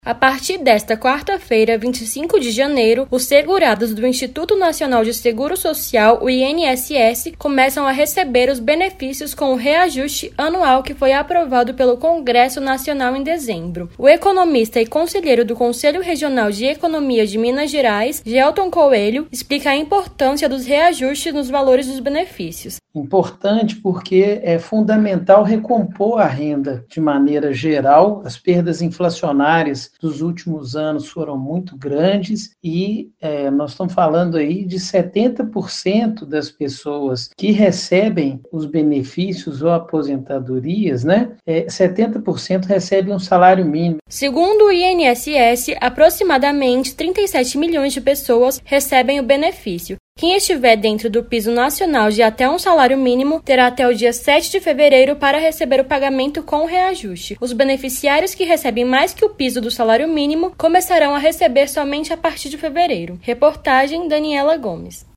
A partir desta quarta-feira, 25 de janeiro, os segurados do Instituto Nacional de Seguro Social, o INSS, começam a receber os benefícios com o reajuste anual que foi aprovado pelo Congresso Nacional em dezembro. O economista e conselheiro do Conselho Regional de Economia de Minas Gerais, Gelton Coelho, explica a importância dos reajustes nos valores dos benefícios. Importante porque é fundamental recompor a renda de maneira geral. As perdas inflacionárias dos últimos anos foram muito grandes e nós estamos falando aí de 70% das pessoas que recebem os benefícios ou aposentadorias, 70% recebem um salário mínimo. Segundo o INSS, aproximadamente 37 milhões de pessoas recebem o benefício. Quem estiver dentro do piso nacional de até um salário mínimo terá até o dia 7 de fevereiro para receber o pagamento com reajuste. Os beneficiários que recebem mais que o piso do salário mínimo começarão a receber somente a partir de fevereiro. Reportagem Daniela Gomes.